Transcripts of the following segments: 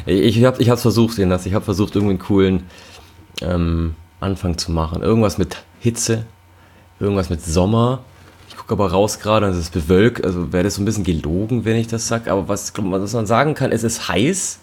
Ich hab's versucht, Jonas. Ich habe versucht, irgendwie einen coolen Anfang zu machen. Irgendwas mit Hitze, irgendwas mit Sommer. Ich gucke aber raus gerade, es ist bewölkt. Also wäre das so ein bisschen gelogen, wenn ich das sage. Aber was man sagen kann, es ist heiß.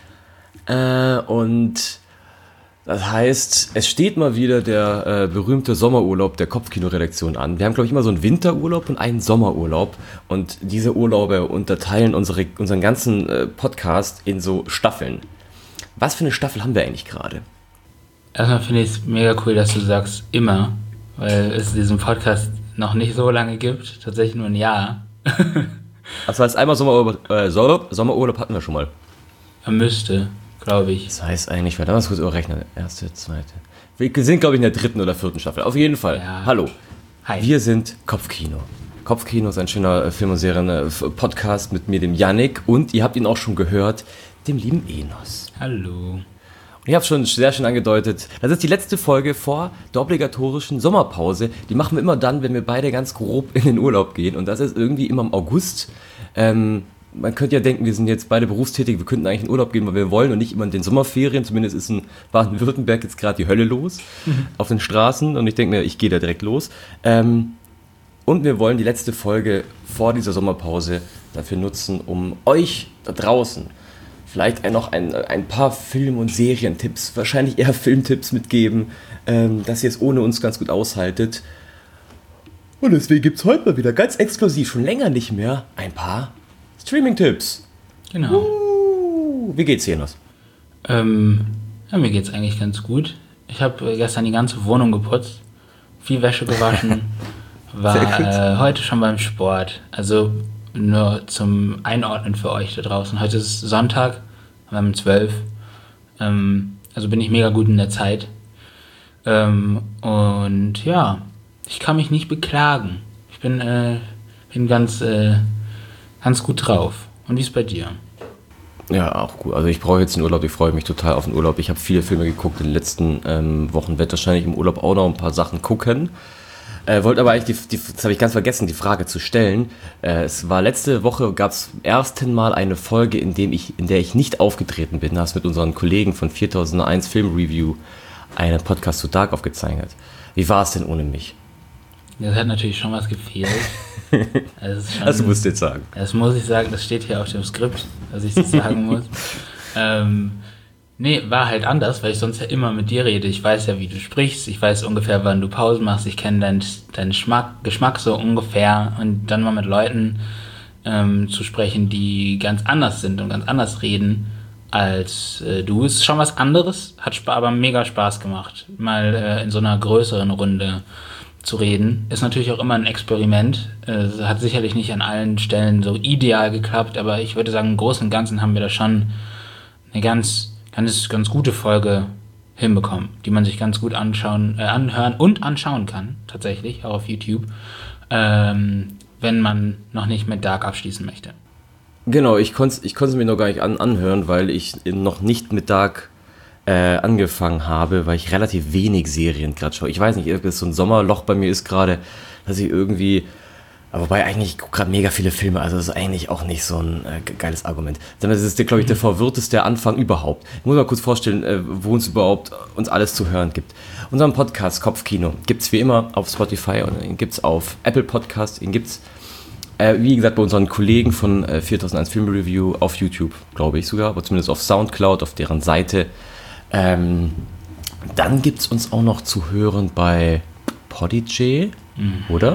Und das heißt, es steht mal wieder der berühmte Sommerurlaub der Kopfkino-Redaktion an. Wir haben, glaube ich, immer so einen Winterurlaub und einen Sommerurlaub. Und diese Urlaube unterteilen unseren ganzen Podcast in so Staffeln. Was für eine Staffel haben wir eigentlich gerade? Erstmal finde ich es mega cool, dass du sagst immer, weil es diesen Podcast noch nicht so lange gibt. Tatsächlich nur ein Jahr. Das heißt, einmal Sommerurlaub hatten wir schon mal. Man müsste, glaube ich. Das heißt eigentlich, warte mal kurz überrechnen. Erste, zweite. Wir sind, glaube ich, in der 3. oder 4. Staffel. Auf jeden Fall. Ja. Hallo. Hi. Wir sind Kopfkino. Kopfkino ist ein schöner Film- und Serien-Podcast mit mir, dem Yannick. Und ihr habt ihn auch schon gehört, dem lieben Enos. Hallo. Und ich habe schon sehr schön angedeutet, das ist die letzte Folge vor der obligatorischen Sommerpause. Die machen wir immer dann, wenn wir beide ganz grob in den Urlaub gehen. Und das ist irgendwie immer im August. Man könnte ja denken, wir sind jetzt beide berufstätig, wir könnten eigentlich in Urlaub gehen, weil wir wollen und nicht immer in den Sommerferien. Zumindest ist in Baden-Württemberg jetzt gerade die Hölle los auf den Straßen. Und ich denke mir, ich gehe da direkt los. Und wir wollen die letzte Folge vor dieser Sommerpause dafür nutzen, um euch da draußen vielleicht noch ein paar Film- und Serientipps, wahrscheinlich eher Filmtipps mitgeben, dass ihr es ohne uns ganz gut aushaltet. Und deswegen gibt es heute mal wieder ganz exklusiv, schon länger nicht mehr, ein paar Streaming-Tipps. Genau. Wie geht's dir, Jonas? Ja, mir geht's eigentlich ganz gut. Ich habe gestern die ganze Wohnung geputzt, viel Wäsche gewaschen, war heute schon beim Sport. Also nur zum Einordnen für euch da draußen. Heute ist Sonntag, wir haben 12. Also bin ich mega gut in der Zeit. Und ja, ich kann mich nicht beklagen. Ich bin ganz gut drauf. Und wie ist bei dir? Ja, auch gut. Also ich brauche jetzt den Urlaub, ich freue mich total auf den Urlaub. Ich habe viele Filme geguckt in den letzten Wochen, werde wahrscheinlich im Urlaub auch noch ein paar Sachen gucken. Wollte aber eigentlich, das habe ich ganz vergessen, die Frage zu stellen. Es war letzte Woche, gab es zum ersten Mal eine Folge, in der ich nicht aufgetreten bin. Da hast mit unseren Kollegen von 4001 Film Review einen Podcast zu Dark aufgezeichnet. Wie war es denn ohne mich? Das hat natürlich schon was gefehlt. Also das musst du jetzt sagen. Das muss ich sagen, das steht hier auf dem Skript, dass ich das sagen muss. Nee, war halt anders, weil ich sonst ja immer mit dir rede. Ich weiß ja, wie du sprichst, ich weiß ungefähr, wann du Pausen machst, ich kenne deinen Geschmack so ungefähr. Und dann mal mit Leuten zu sprechen, die ganz anders sind und ganz anders reden als du, ist schon was anderes, hat aber mega Spaß gemacht, mal in so einer größeren Runde zu reden. Ist natürlich auch immer ein Experiment. Hat sicherlich nicht an allen Stellen so ideal geklappt, aber ich würde sagen, im Großen und Ganzen haben wir da schon eine ganz gute Folge hinbekommen, die man sich ganz gut anhören und anschauen kann, tatsächlich, auch auf YouTube, wenn man noch nicht mit Dark abschließen möchte. Genau, ich konnte es mir noch gar nicht anhören, weil ich noch nicht mit Dark angefangen habe, weil ich relativ wenig Serien gerade schaue. Ich weiß nicht, ob es so ein Sommerloch bei mir ist gerade, dass ich irgendwie, aber wobei eigentlich, ich gucke gerade mega viele Filme, also das ist eigentlich auch nicht so ein geiles Argument. Sondern das ist, glaube ich, der verwirrteste Anfang überhaupt. Ich muss mal kurz vorstellen, wo uns überhaupt uns alles zu hören gibt. Unseren Podcast Kopfkino gibt es wie immer auf Spotify und ihn gibt es auf Apple Podcast, ihn gibt es wie gesagt, bei unseren Kollegen von 4001 Film Review auf YouTube, glaube ich sogar, aber zumindest auf Soundcloud, auf deren Seite. Dann gibt es uns auch noch zu hören bei Podigy, oder?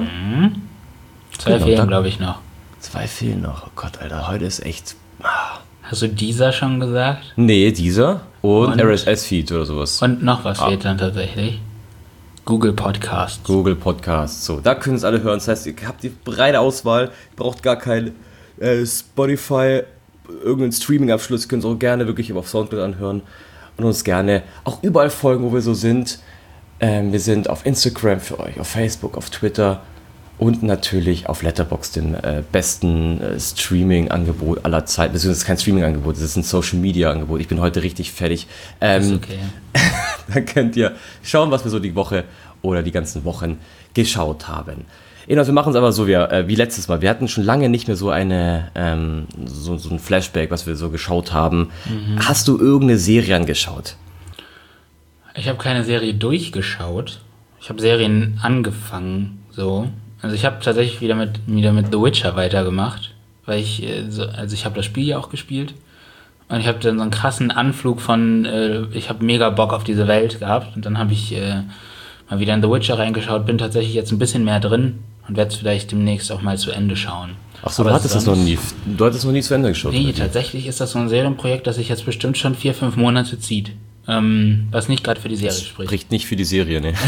2 fehlen, glaube ich, noch. 2 fehlen noch. Oh Gott, Alter, heute ist echt... Hast du dieser schon gesagt? Nee, dieser und RSS-Feed oder sowas. Und noch was fehlt dann tatsächlich. Google Podcasts. Google Podcasts, so, da können es alle hören. Das heißt, ihr habt die breite Auswahl, braucht gar kein Spotify, irgendeinen Streaming-Abschluss, könnt ihr auch gerne wirklich auf Soundcloud anhören und uns gerne auch überall folgen, wo wir so sind. Wir sind auf Instagram für euch, auf Facebook, auf Twitter und natürlich auf Letterboxd, dem besten Streaming-Angebot aller Zeiten. Beziehungsweise kein Streaming-Angebot, das ist ein Social-Media-Angebot. Ich bin heute richtig fertig. Ist okay. Dann könnt ihr schauen, was wir so die Woche oder die ganzen Wochen geschaut haben. Enos, wir machen es aber so wie letztes Mal. Wir hatten schon lange nicht mehr so so ein Flashback, was wir so geschaut haben. Hast du irgendeine Serie angeschaut? Ich habe keine Serie durchgeschaut. Ich habe Serien angefangen, so. Also ich habe tatsächlich wieder mit The Witcher weitergemacht, weil ich habe das Spiel ja auch gespielt und ich habe dann so einen krassen Anflug ich habe mega Bock auf diese Welt gehabt und dann habe ich mal wieder in The Witcher reingeschaut, bin tatsächlich jetzt ein bisschen mehr drin und werde es vielleicht demnächst auch mal zu Ende schauen. Ach so, du hattest das noch nie. Du hattest noch nie zu Ende geschaut. Nee, tatsächlich ist das so ein Serienprojekt, das sich jetzt bestimmt schon 4-5 Monate zieht. Was nicht gerade für die Serie spricht. Spricht nicht für die Serie, ne?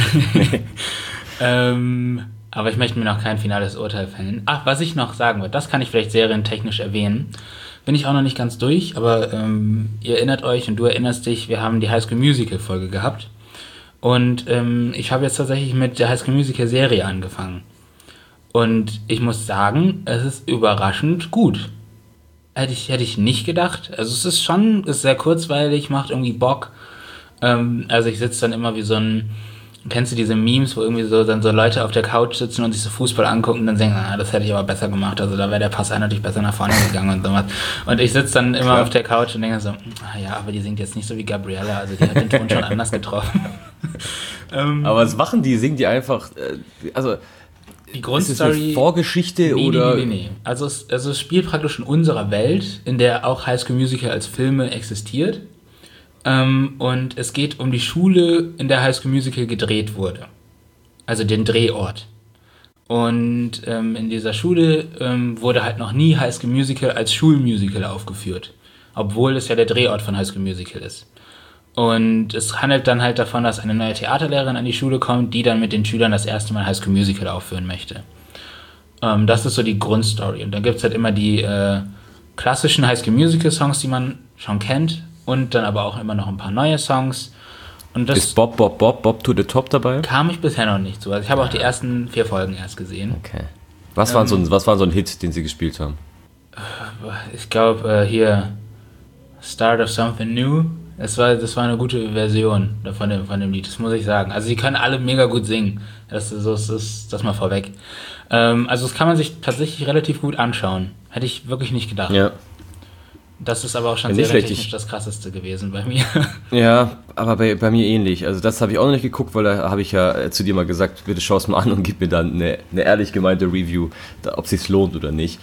Aber ich möchte mir noch kein finales Urteil fällen. Ach, was ich noch sagen würde, das kann ich vielleicht serientechnisch erwähnen. Bin ich auch noch nicht ganz durch, aber ihr erinnert euch und du erinnerst dich, wir haben die High School Musical Folge gehabt. Und ich habe jetzt tatsächlich mit der High School Musical Serie angefangen. Und ich muss sagen, es ist überraschend gut. Hätte ich nicht gedacht. Also es ist sehr kurzweilig, macht irgendwie Bock. Also ich sitze dann immer wie so ein, kennst du diese Memes, wo irgendwie so dann so Leute auf der Couch sitzen und sich so Fußball angucken und dann denken, das hätte ich aber besser gemacht. Also da wäre der Pass natürlich besser nach vorne gegangen und sowas. Und ich sitze dann immer auf der Couch und denke so, ja, aber die singt jetzt nicht so wie Gabriella, also die hat den Ton schon anders getroffen. Aber was machen die? Singen die einfach, also... Die Grundstory... Ist es eine Vorgeschichte oder... Nee. Also es spielt praktisch in unserer Welt, in der auch High School Musical als Filme existiert. Und es geht um die Schule, in der High School Musical gedreht wurde. Also den Drehort. Und in dieser Schule wurde halt noch nie High School Musical als Schulmusical aufgeführt. Obwohl es ja der Drehort von High School Musical ist. Und es handelt dann halt davon, dass eine neue Theaterlehrerin an die Schule kommt, die dann mit den Schülern das erste Mal High School Musical aufführen möchte. Das ist so die Grundstory. Und dann gibt es halt immer die klassischen High School Musical Songs, die man schon kennt. Und dann aber auch immer noch ein paar neue Songs. Und das ist Bob to the Top dabei? Kam ich bisher noch nicht so. Also ich habe auch die ersten 4 Folgen erst gesehen. Okay. Was war so ein Hit, den sie gespielt haben? Ich glaube, hier Start of Something New. Das war eine gute Version von dem Lied, das muss ich sagen. Also die können alle mega gut singen. Das ist das mal vorweg. Also das kann man sich tatsächlich relativ gut anschauen. Hätte ich wirklich nicht gedacht. Ja. Das ist aber auch schon serientechnisch das Krasseste gewesen bei mir. Ja, aber bei mir ähnlich. Also das habe ich auch noch nicht geguckt, weil da habe ich ja zu dir mal gesagt, bitte schau es mal an und gib mir dann eine ehrlich gemeinte Review, ob es sich lohnt oder nicht.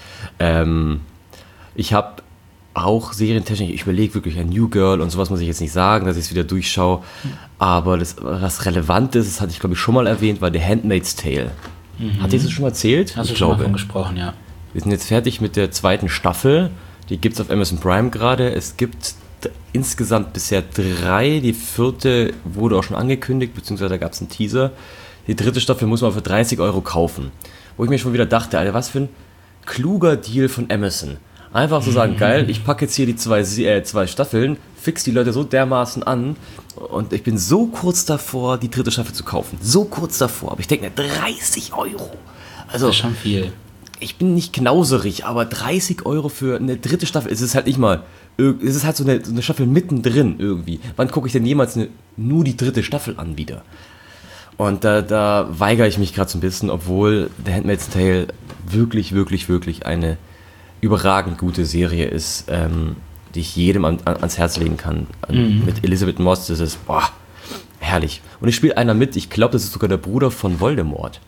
Ich habe auch serientechnisch, ich überlege wirklich ein New Girl und sowas muss ich jetzt nicht sagen, dass ich es wieder durchschaue. Aber was relevant ist, das hatte ich glaube ich schon mal erwähnt, war The Handmaid's Tale. Hatte ich das schon mal erzählt? Hast du schon mal davon gesprochen, ja. Wir sind jetzt fertig mit der 2. Staffel. Die gibt es auf Amazon Prime gerade. Es gibt insgesamt bisher 3. Die 4. wurde auch schon angekündigt, beziehungsweise da gab es einen Teaser. Die 3. Staffel muss man für 30 € kaufen. Wo ich mir schon wieder dachte, Alter, was für ein kluger Deal von Amazon. Einfach so sagen, geil, ich packe jetzt hier die 2 Staffeln, fix die Leute so dermaßen an und ich bin so kurz davor, die 3. Staffel zu kaufen. So kurz davor. Aber ich denke mir, 30 €. Also, das ist schon viel. Ich bin nicht knauserig, aber 30 € für eine 3. Staffel, es ist halt nicht mal, es ist halt so eine Staffel mittendrin irgendwie. Wann gucke ich denn jemals nur die 3. Staffel an wieder? Und da weigere ich mich gerade so ein bisschen, obwohl The Handmaid's Tale wirklich, wirklich, wirklich eine überragend gute Serie ist, die ich jedem ans Herz legen kann. Mit Elisabeth Moss, das ist, herrlich. Und ich spiele einer mit, ich glaube, das ist sogar der Bruder von Voldemort.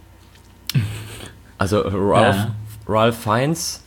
Also Ralph Fiennes.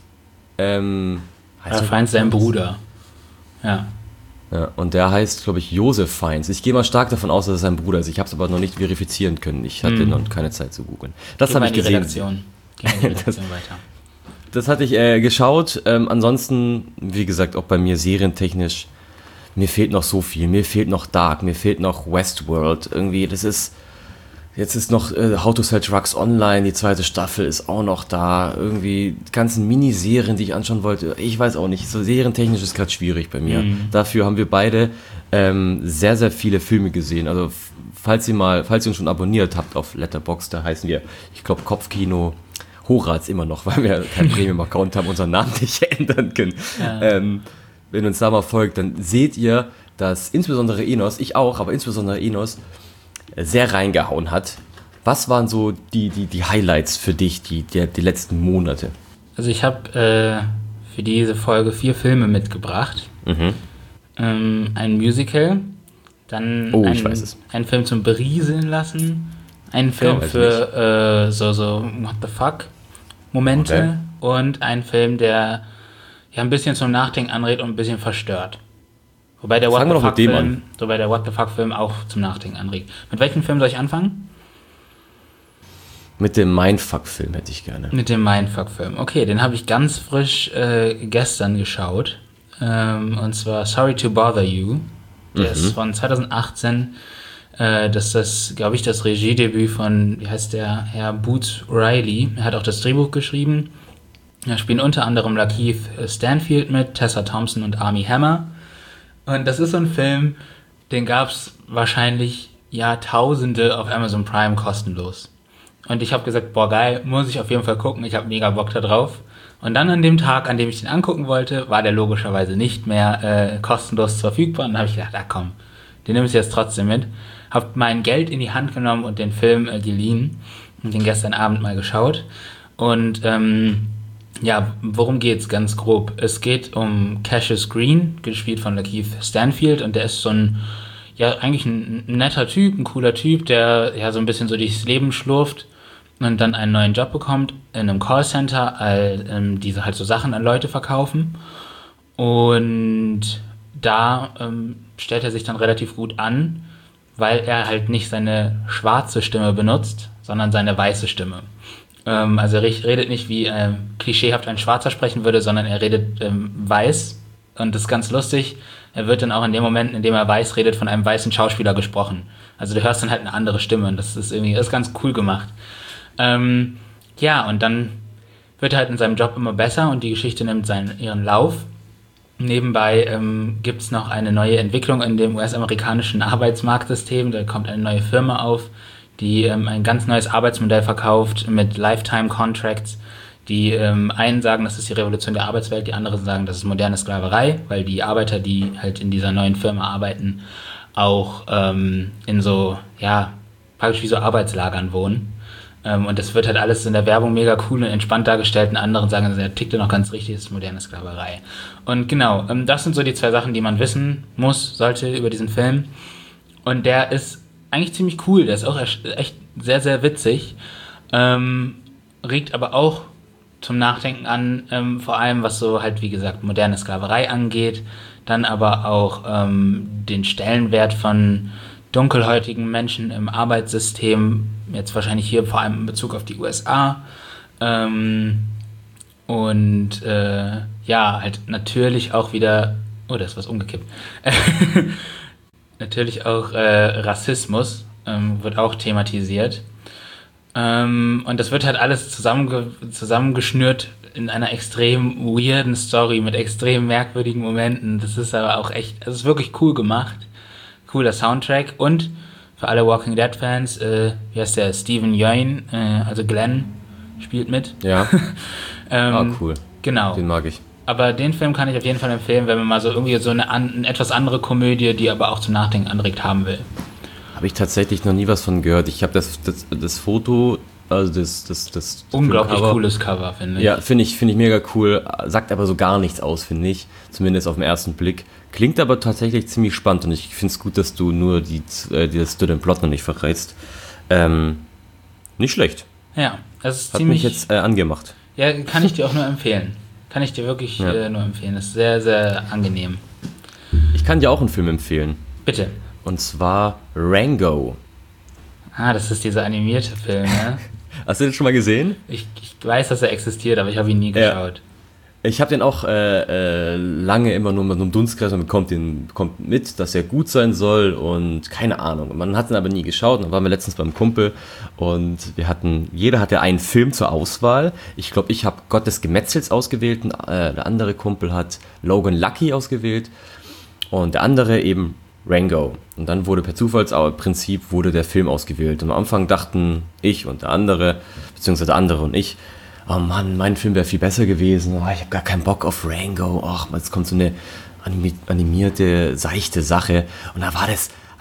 Ralph Fiennes, sein Bruder. Ja. Und der heißt, glaube ich, Joseph Fiennes. Ich gehe mal stark davon aus, dass es sein Bruder ist. Ich habe es aber noch nicht verifizieren können. Ich hatte noch keine Zeit zu googeln. Das habe ich gesehen. Geh mal in die Redaktion weiter. Das hatte ich geschaut. Ansonsten, wie gesagt, auch bei mir serientechnisch, mir fehlt noch so viel. Mir fehlt noch Dark, mir fehlt noch Westworld. Irgendwie, jetzt ist noch How to Sell Drugs Online, die 2. Staffel ist auch noch da. Irgendwie die ganzen Miniserien, die ich anschauen wollte. Ich weiß auch nicht, so serientechnisch ist gerade schwierig bei mir. Dafür haben wir beide sehr, sehr viele Filme gesehen. Also falls ihr uns schon abonniert habt auf Letterboxd, da heißen wir, ich glaube, Kopfkino Horaz immer noch, weil wir keinen Premium-Account haben, unseren Namen nicht ändern können. Ja. Wenn uns da mal folgt, dann seht ihr, dass insbesondere Enos, ich auch, aber insbesondere Enos, sehr reingehauen hat Was waren so die Highlights für dich, die letzten Monate? Also ich habe für diese Folge 4 Filme mitgebracht. Ein Musical, dann ein Film zum Berieseln lassen, einen Film für so What the fuck Momente und einen Film, der ja ein bisschen zum Nachdenken anregt und ein bisschen verstört. Wobei der What the fuck Film auch zum Nachdenken anregt. Mit welchem Film soll ich anfangen? Mit dem Mindfuck-Film hätte ich gerne. Mit dem Mindfuck-Film. Okay, den habe ich ganz frisch gestern geschaut. Und zwar Sorry to Bother You. Der ist von 2018. Das ist, glaube ich, das Regiedebüt von, wie heißt der, Herr Boots Riley. Er hat auch das Drehbuch geschrieben. Da spielen unter anderem Lakeith Stanfield mit, Tessa Thompson und Armie Hammer. Und das ist so ein Film, den gab es wahrscheinlich Jahrtausende auf Amazon Prime kostenlos. Und ich habe gesagt, boah geil, muss ich auf jeden Fall gucken, ich habe mega Bock da drauf. Und dann an dem Tag, an dem ich den angucken wollte, war der logischerweise nicht mehr kostenlos verfügbar. Und dann habe ich gedacht, komm, den nimmst du jetzt trotzdem mit. Habe mein Geld in die Hand genommen und den Film geliehen und den gestern Abend mal geschaut. Und worum geht's ganz grob? Es geht um Cassius Green, gespielt von Lakeith Stanfield, und der ist so eigentlich ein netter Typ, ein cooler Typ, der so ein bisschen so durchs Leben schlurft und dann einen neuen Job bekommt in einem Callcenter, die halt so Sachen an Leute verkaufen. Und da stellt er sich dann relativ gut an, weil er halt nicht seine schwarze Stimme benutzt, sondern seine weiße Stimme. Also er redet nicht wie klischeehaft ein Schwarzer sprechen würde, sondern er redet weiß. Und das ist ganz lustig. Er wird dann auch in dem Moment, in dem er weiß redet, von einem weißen Schauspieler gesprochen. Also du hörst dann halt eine andere Stimme und das ist ganz cool gemacht. Und dann wird er halt in seinem Job immer besser und die Geschichte nimmt ihren Lauf. Nebenbei gibt es noch eine neue Entwicklung in dem US-amerikanischen Arbeitsmarktsystem. Da kommt eine neue Firma auf, die ein ganz neues Arbeitsmodell verkauft mit Lifetime Contracts. Die einen sagen, das ist die Revolution der Arbeitswelt, die anderen sagen, das ist moderne Sklaverei, weil die Arbeiter, die halt in dieser neuen Firma arbeiten, auch in so, praktisch wie so Arbeitslagern wohnen. Und das wird halt alles in der Werbung mega cool und entspannt dargestellt. Und anderen sagen, der tickt ja noch ganz richtig, das ist moderne Sklaverei. Und genau, das sind so die 2 Sachen, die man wissen sollte über diesen Film. Und der ist eigentlich ziemlich cool, der ist auch echt sehr, sehr witzig. Regt aber auch zum Nachdenken an, vor allem was so halt, wie gesagt, moderne Sklaverei angeht, dann aber auch den Stellenwert von dunkelhäutigen Menschen im Arbeitssystem, jetzt wahrscheinlich hier vor allem in Bezug auf die USA, halt natürlich auch wieder, da ist was umgekippt, natürlich auch Rassismus wird auch thematisiert. Und das wird halt alles zusammengeschnürt in einer extrem weirden Story mit extrem merkwürdigen Momenten. Das ist aber auch echt, es ist wirklich cool gemacht. Cooler Soundtrack und für alle Walking Dead Fans, wie heißt der? Steven Yeun, also Glenn spielt mit. Ja. Cool. Genau. Den mag ich. Aber den Film kann ich auf jeden Fall empfehlen, wenn man mal so irgendwie so eine etwas andere Komödie, die aber auch zum Nachdenken anregt, haben will. Habe ich tatsächlich noch nie was von gehört. Ich habe das Foto, also das unglaublich cooles Cover, finde ich. Ja, finde ich mega cool. Sagt aber so gar nichts aus, finde ich. Zumindest auf den ersten Blick. Klingt aber tatsächlich ziemlich spannend und ich finde es gut, dass du nur den Plot noch nicht verrätst. Nicht schlecht. Ja, das ist Hat mich jetzt angemacht. Ja, kann ich dir auch nur empfehlen. Kann ich dir wirklich nur empfehlen. Das ist sehr, sehr angenehm. Ich kann dir auch einen Film empfehlen. Bitte. Und zwar Rango. Das ist dieser animierte Film, ne? Hast du den schon mal gesehen? Ich weiß, dass er existiert, aber ich habe ihn nie geschaut. Ich habe den auch lange immer nur mit einem Dunstkreis und bekommt mit, dass er gut sein soll und keine Ahnung. Man hat ihn aber nie geschaut. Dann waren wir letztens beim Kumpel und jeder hatte einen Film zur Auswahl. Ich glaube, ich habe Gott des Gemetzels ausgewählt, der andere Kumpel hat Logan Lucky ausgewählt und der andere eben Rango. Und dann wurde per Zufallsprinzip der Film ausgewählt. Und am Anfang dachten ich und der andere, beziehungsweise der andere und ich, oh Mann, mein Film wäre viel besser gewesen. Ich habe gar keinen Bock auf Rango. Ach, jetzt kommt so eine animierte, seichte Sache. Und da war das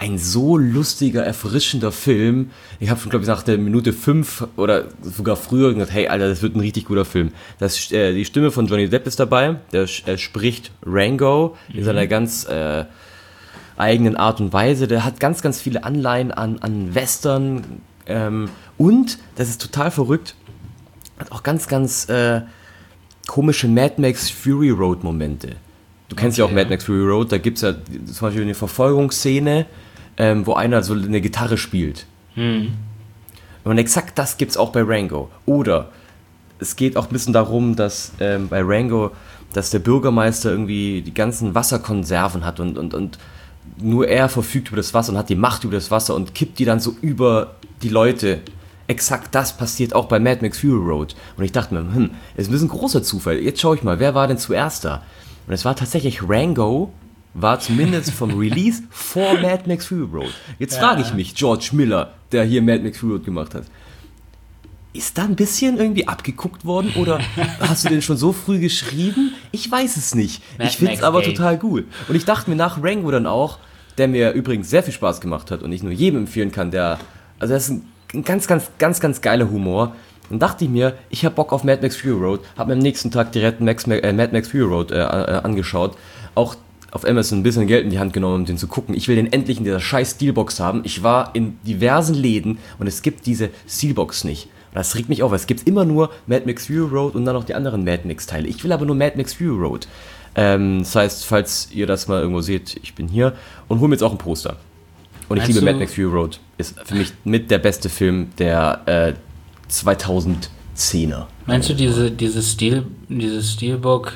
ein so lustiger, erfrischender Film. Ich habe schon, glaube ich, nach der Minute 5 oder sogar früher gesagt, hey, Alter, das wird ein richtig guter Film. Die Stimme von Johnny Depp ist dabei, der spricht Rango in seiner ganz eigenen Art und Weise. Der hat ganz, ganz viele Anleihen an Western und, das ist total verrückt, hat auch ganz, ganz komische Mad Max Fury Road Momente. Du kennst ja auch Mad Max Fury Road, da gibt es ja zum Beispiel eine Verfolgungsszene, wo einer so eine Gitarre spielt. Und exakt das gibt es auch bei Rango. Oder es geht auch ein bisschen darum, dass bei Rango, dass der Bürgermeister irgendwie die ganzen Wasserkonserven hat und nur er verfügt über das Wasser und hat die Macht über das Wasser und kippt die dann so über die Leute. Exakt das passiert auch bei Mad Max Fury Road. Und ich dachte mir, es ist ein großer Zufall. Jetzt schaue ich mal, wer war denn zuerst da? Und es war tatsächlich Rango, war zumindest vom Release vor Mad Max Fury Road. Jetzt frage ich mich, George Miller, der hier Mad Max Fury Road gemacht hat, ist da ein bisschen irgendwie abgeguckt worden oder hast du den schon so früh geschrieben? Ich weiß es nicht. Ich finde es aber total cool. Und ich dachte mir nach Rango dann auch, der mir übrigens sehr viel Spaß gemacht hat und ich nur jedem empfehlen kann, also das ist ein ganz geiler Humor. Dann dachte ich mir, ich habe Bock auf Mad Max Fury Road, habe mir am nächsten Tag direkt Mad Max Fury Road angeschaut, auch auf Amazon ein bisschen Geld in die Hand genommen, um den zu gucken. Ich will den endlich in dieser scheiß Steelbox haben. Ich war in diversen Läden und es gibt diese Steelbox nicht. Und das regt mich auf, weil es gibt immer nur Mad Max Fury Road und dann noch die anderen Mad Max Teile. Ich will aber nur Mad Max Fury Road. Das heißt, falls ihr das mal irgendwo seht, ich bin hier und hol mir jetzt auch ein Poster. Und ich liebe Mad Max Fury Road. Ist für mich mit der beste Film der 2010er. Meinst du dieses Steelbook,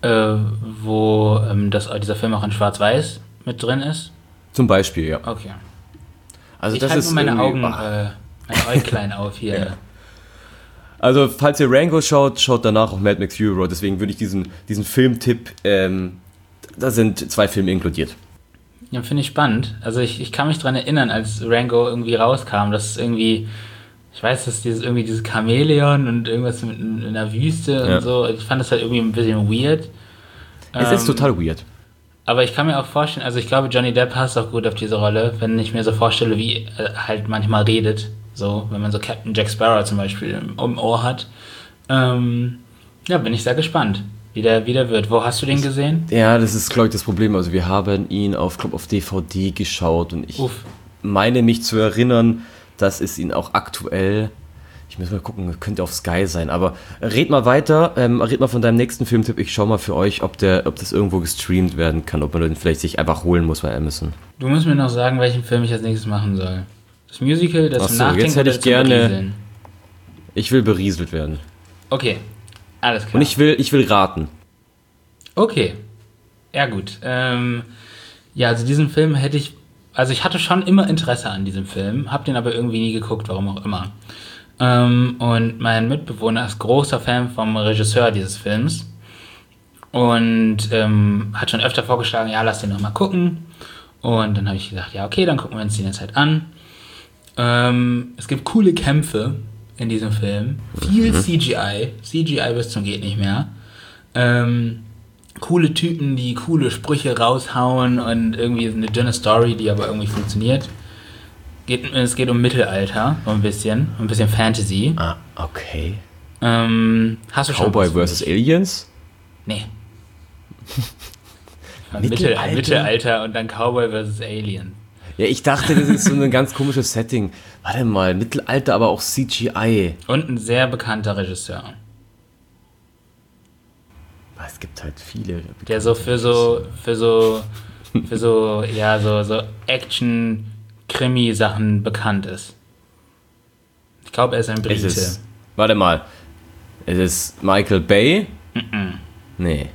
wo dieser Film auch in Schwarz-Weiß mit drin ist? Zum Beispiel, ja. Okay. Also ich das halte ist nur meine Augen, meine Äuglein auf hier. Ja. Also falls ihr Rango schaut danach auch Mad Max Fury Road. Deswegen würde ich diesen Filmtipp, da sind 2 Filme inkludiert. Ja, finde ich spannend. Also ich kann mich daran erinnern, als Rango irgendwie rauskam, dass es irgendwie, ich weiß, dass dieses Chamäleon und irgendwas in der Wüste und so, ich fand das halt irgendwie ein bisschen weird. Es ist total weird. Aber ich kann mir auch vorstellen, also ich glaube, Johnny Depp passt auch gut auf diese Rolle, wenn ich mir so vorstelle, wie er halt manchmal redet, so, wenn man so Captain Jack Sparrow zum Beispiel im Ohr hat. Bin ich sehr gespannt, wie der wird. Wo hast du den gesehen? Ja, das ist, glaube ich, das Problem. Also wir haben ihn auf DVD geschaut und ich meine mich zu erinnern, dass es ihn auch aktuell, ich muss mal gucken, könnte auf Sky sein, aber red mal weiter, red mal von deinem nächsten Filmtipp, ich schau mal für euch, ob das irgendwo gestreamt werden kann, ob man den vielleicht sich einfach holen muss bei Amazon. Du musst mir noch sagen, welchen Film ich als nächstes machen soll. Das Musical, das zum Nachdenken jetzt hätte ich oder zum Berieseln? Ich will berieselt werden. Okay, alles klar. Und ich will raten. Okay, ja gut. Also diesen Film ich hatte schon immer Interesse an diesem Film, habe den aber irgendwie nie geguckt, warum auch immer. Und mein Mitbewohner ist großer Fan vom Regisseur dieses Films und hat schon öfter vorgeschlagen, ja, lass den noch mal gucken. Und dann habe ich gesagt, ja, okay, dann gucken wir uns den jetzt halt an. Es gibt coole Kämpfe in diesem Film, viel CGI bis zum geht nicht mehr. Coole Typen, die coole Sprüche raushauen und irgendwie eine dünne Story, die aber irgendwie funktioniert. Es geht um Mittelalter, ein bisschen Fantasy. Ah, okay. Hast du schon Cowboy vs. Aliens? Nee. Mittelalter und dann Cowboy vs. Alien. Ja, ich dachte, das ist so ein ganz komisches Setting. Warte mal, Mittelalter, aber auch CGI. Und ein sehr bekannter Regisseur. Es gibt halt viele. Der so für so Action-Krimi-Sachen bekannt ist. Ich glaube, er ist ein Brite. Warte mal. Es ist Michael Bay? Nee.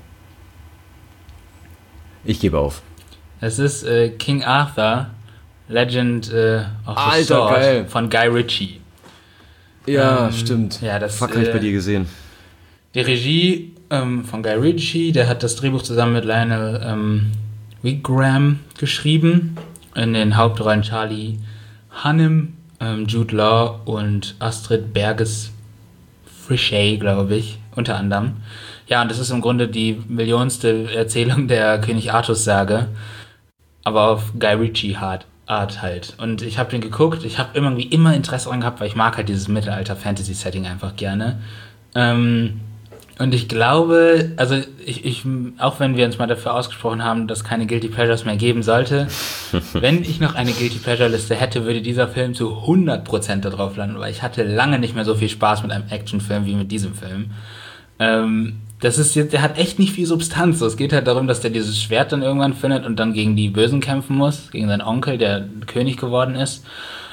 Ich gebe auf. Es ist King Arthur, Legend of the Alter, Sword geil. von Guy Ritchie. Ja, stimmt. Ja, das Fuck, habe ich bei dir gesehen. Die Regie von Guy Ritchie, der hat das Drehbuch zusammen mit Lionel Wigram geschrieben. In den Hauptrollen Charlie Hunnam, Jude Law und Astrid Berges-Frichet, glaube ich, unter anderem. Ja, und das ist im Grunde die millionste Erzählung der König Artus-Sage, aber auf Guy Ritchie hart. Art halt. Und ich habe den geguckt, ich habe irgendwie immer Interesse daran gehabt, weil ich mag halt dieses Mittelalter-Fantasy-Setting einfach gerne. Und ich glaube, also ich, auch wenn wir uns mal dafür ausgesprochen haben, dass keine Guilty Pleasures mehr geben sollte, wenn ich noch eine Guilty Pleasure-Liste hätte, würde dieser Film zu 100% da drauf landen, weil ich hatte lange nicht mehr so viel Spaß mit einem Actionfilm wie mit diesem Film. Das ist jetzt, der hat echt nicht viel Substanz. Es geht halt darum, dass der dieses Schwert dann irgendwann findet und dann gegen die Bösen kämpfen muss, gegen seinen Onkel, der König geworden ist.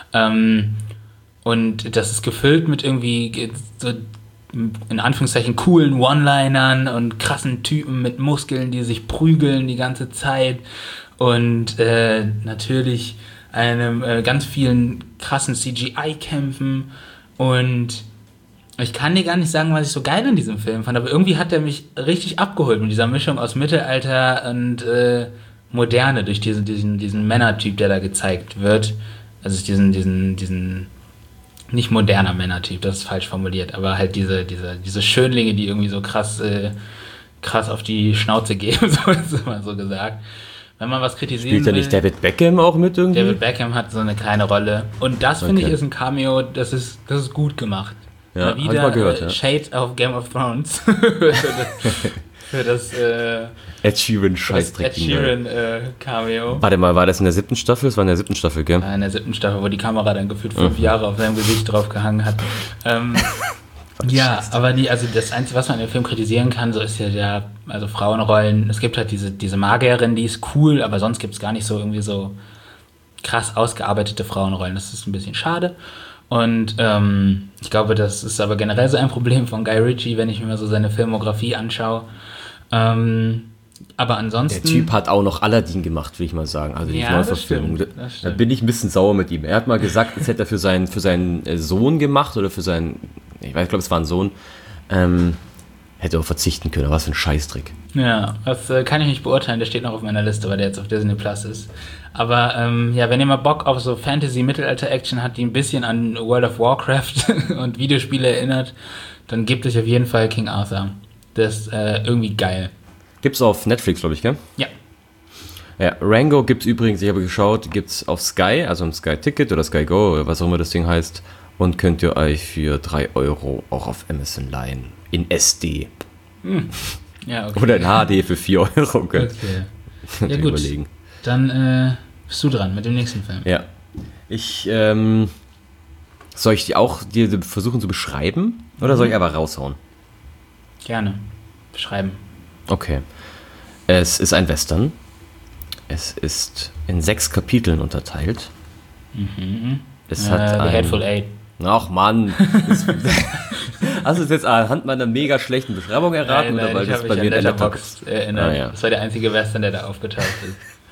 Und das ist gefüllt mit irgendwie so in Anführungszeichen coolen One-Linern und krassen Typen mit Muskeln, die sich prügeln die ganze Zeit. Und natürlich einem ganz vielen krassen CGI-Kämpfen. Und ich kann dir gar nicht sagen, was ich so geil an diesem Film fand, aber irgendwie hat er mich richtig abgeholt mit dieser Mischung aus Mittelalter und Moderne durch diesen Männertyp, der da gezeigt wird. Also diesen nicht moderner Männertyp, das ist falsch formuliert, aber halt diese Schönlinge, die irgendwie so krass auf die Schnauze geben, so ist immer so gesagt. Wenn man was kritisieren Spielt ja nicht David Beckham auch mit irgendwie? David Beckham hat so eine kleine Rolle. Und das, finde ich, ist ein Cameo, das ist gut gemacht. Ja, mal wieder mal gehört, ja. Shade of Game of Thrones. für das Ed Sheeran Scheißdreck. Ed Sheeran Cameo. Warte mal, war das in der 7. Staffel? Das war in der 7. Staffel, gell? In der 7. Staffel, wo die Kamera dann gefühlt 5 Jahre auf seinem Gesicht drauf gehangen hat. Ja, aber das Einzige, was man in dem Film kritisieren kann, so ist ja also Frauenrollen. Es gibt halt diese Magierin, die ist cool, aber sonst gibt es gar nicht so irgendwie so krass ausgearbeitete Frauenrollen. Das ist ein bisschen schade. Und ich glaube, das ist aber generell so ein Problem von Guy Ritchie, wenn ich mir mal so seine Filmografie anschaue. Aber ansonsten... Der Typ hat auch noch Aladdin gemacht, will ich mal sagen. Also die Neuverfilmung. Da bin ich ein bisschen sauer mit ihm. Er hat mal gesagt, das hätte er für seinen Sohn gemacht oder für seinen... Ich glaube, es war ein Sohn. Hätte auch verzichten können. Was für ein Scheißdreck. Ja, das kann ich nicht beurteilen. Der steht noch auf meiner Liste, weil der jetzt auf Disney Plus ist. Aber wenn ihr mal Bock auf so Fantasy-Mittelalter-Action hat, die ein bisschen an World of Warcraft und Videospiele erinnert, dann gebt euch auf jeden Fall King Arthur. Das ist irgendwie geil. Gibt's auf Netflix, glaube ich, gell? Ja. Ja, Rango gibt's übrigens, ich habe geschaut, gibt's auf Sky, also im Sky Ticket oder Sky Go oder was auch immer das Ding heißt. Und könnt ihr euch für 3 € auch auf Amazon leihen. In SD. Ja, okay. Oder in HD für 4 €. Okay. Ja, gut. Überlegen. Dann bist du dran mit dem nächsten Film. Ja. Soll ich die auch dir versuchen zu beschreiben? Oder soll ich einfach raushauen? Gerne. Beschreiben. Okay. Es ist ein Western. Es ist in 6 Kapiteln unterteilt. Es hat The Hateful Eight. Ach Mann. Hast du es jetzt anhand meiner mega schlechten Beschreibung erraten? Nein, oder weil ich das habe bei mich mir an in der Letterboxd erinnert. Ja. Das war der einzige Western, der da aufgetaucht ist.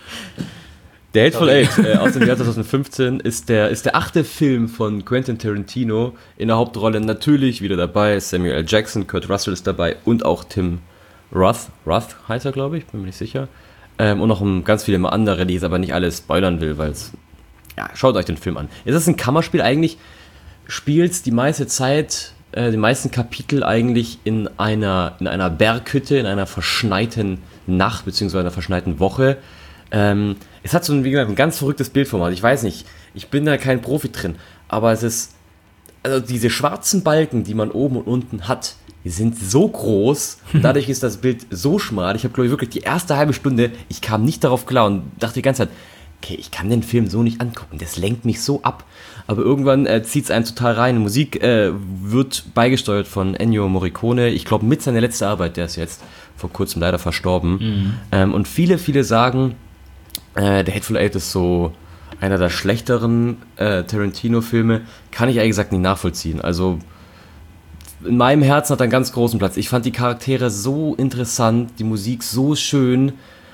Der Hateful Eight aus dem Jahr 2015 ist der 8. Film von Quentin Tarantino. In der Hauptrolle natürlich wieder dabei Samuel L. Jackson, Kurt Russell ist dabei und auch Tim Roth. Roth heißt er, glaube ich, bin mir nicht sicher. Und noch ganz viele andere, die ich jetzt aber nicht alle spoilern will, weil es... Ja, schaut euch den Film an. Es ist ein Kammerspiel, eigentlich spielt die meiste Zeit, die meisten Kapitel eigentlich in einer Berghütte, in einer verschneiten Nacht, beziehungsweise einer verschneiten Woche. Es hat so wie gesagt, ein ganz verrücktes Bildformat. Ich weiß nicht, ich bin da kein Profi drin, aber es ist, also diese schwarzen Balken, die man oben und unten hat, die sind so groß und dadurch ist das Bild so schmal. Ich habe, glaube ich, wirklich die erste halbe Stunde, ich kam nicht darauf klar und dachte die ganze Zeit, okay, ich kann den Film so nicht angucken, das lenkt mich so ab. Aber irgendwann zieht es einen total rein. Musik wird beigesteuert von Ennio Morricone. Ich glaube, mit seiner letzten Arbeit, der ist jetzt vor kurzem leider verstorben. Und viele sagen, der Hateful Eight ist so einer der schlechteren Tarantino-Filme. Kann ich ehrlich gesagt nicht nachvollziehen. Also in meinem Herzen hat er einen ganz großen Platz. Ich fand die Charaktere so interessant, die Musik so schön.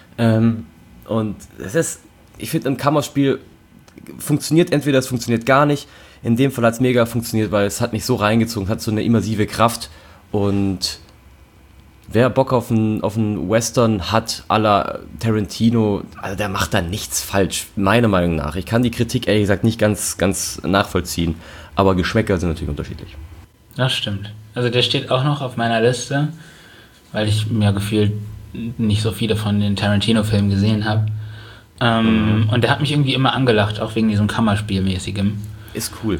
Und es ist, ich finde, ein Kammerspiel funktioniert entweder, es funktioniert gar nicht. In dem Fall hat es mega funktioniert, weil es hat mich so reingezogen, hat so eine immersive Kraft. Und wer Bock auf einen Western hat, à la Tarantino, also der macht da nichts falsch, meiner Meinung nach. Ich kann die Kritik ehrlich gesagt nicht ganz nachvollziehen, aber Geschmäcker sind natürlich unterschiedlich. Das stimmt. Also der steht auch noch auf meiner Liste, weil ich mir gefühlt nicht so viele von den Tarantino-Filmen gesehen habe. Und der hat mich irgendwie immer angelacht, auch wegen diesem Kammerspielmäßigem. Ist cool.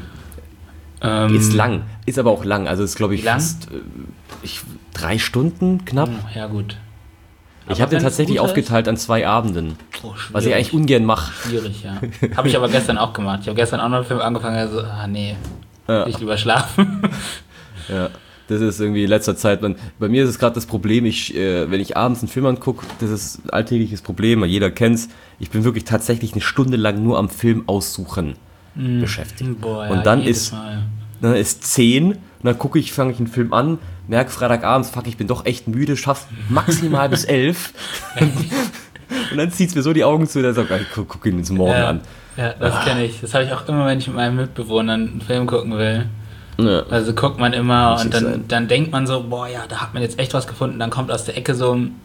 Ist lang, ist aber auch lang. Also ist, glaube ich, lang? fast 3 Stunden knapp. Ja, gut. Ich habe den tatsächlich aufgeteilt an 2 Abenden. Was ich eigentlich ungern mache. Schwierig, ja. Habe ich aber gestern auch gemacht. Ich habe gestern auch noch einen Film angefangen, also, nee, ich lieber schlafen. Ja, das ist irgendwie in letzter Zeit, bei mir ist es gerade das Problem, wenn ich abends einen Film angucke, das ist ein alltägliches Problem, weil jeder kennt's, ich bin wirklich tatsächlich eine Stunde lang nur am Film aussuchen beschäftigt. Boah, ja, und dann ist 10 und dann fange ich einen Film an, merke Freitagabends, ich bin doch echt müde, schaff's maximal bis 11 und dann zieht's mir so die Augen zu, dann sag ich, guck ihn jetzt morgen an. Ja, das kenne ich. Das habe ich auch immer, wenn ich mit meinen Mitbewohnern einen Film gucken will. Ja. Also guckt man immer und dann denkt man so, boah, ja, da hat man jetzt echt was gefunden. Dann kommt aus der Ecke so ein